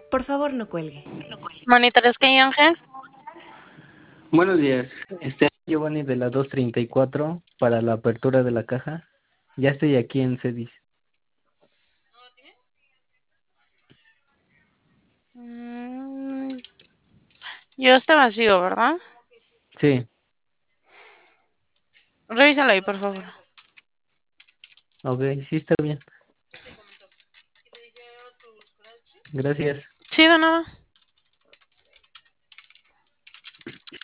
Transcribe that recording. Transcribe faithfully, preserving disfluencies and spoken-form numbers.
Por favor, no cuelgue. Monitores que Ángel. Buenos días, este Giovanni de la dos treinta y cuatro para la apertura de la caja. Ya estoy aquí en Cedis. Mm, yo está vacío, ¿verdad? Sí, Revísalo ahí, por favor. ok, sí está bien. Gracias. Sí, de nada.